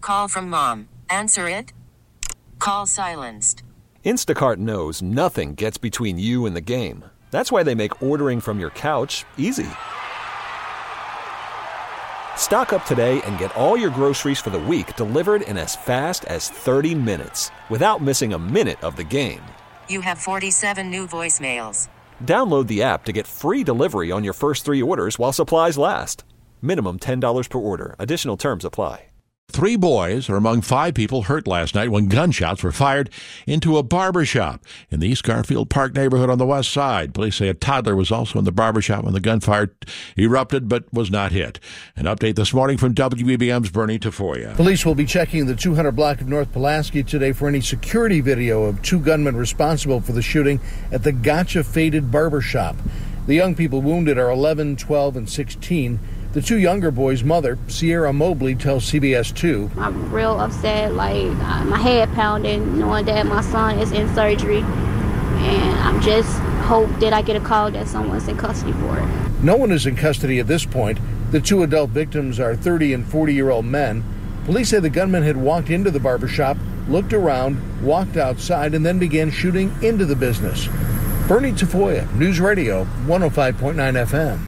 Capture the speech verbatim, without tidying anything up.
call from mom. Answer it. Call silenced. Instacart knows nothing gets between you and the game. That's why they make ordering from your couch easy. Stock up today and get all your groceries for the week delivered in as fast as thirty minutes without missing a minute of the game. You have forty-seven new voicemails. Download the app to get free delivery on your first three orders while supplies last. Minimum ten dollars per order. Additional terms apply. Three boys are among five people hurt last night when gunshots were fired into a barber shop in the East Garfield Park neighborhood on the west side. Police say a toddler was also in the barber shop when the gunfire erupted but was not hit. An update this morning from W E B M's Bernie Tafoya. Police will be checking the two hundred block of North Pulaski today for any security video of two gunmen responsible for the shooting at the Gotcha Faded barber shop. The young people wounded are eleven, twelve, and sixteen. The two younger boys' mother, Sierra Mobley, tells C B S two. I'm real upset, like uh, my head pounding, knowing that my son is in surgery. And I'm just hope that I get a call that someone's in custody for it. No one is in custody at this point. The two adult victims are thirty and forty-year-old men. Police say the gunman had walked into the barbershop, looked around, walked outside, and then began shooting into the business. Bernie Tafoya, News Radio, one oh five point nine F M.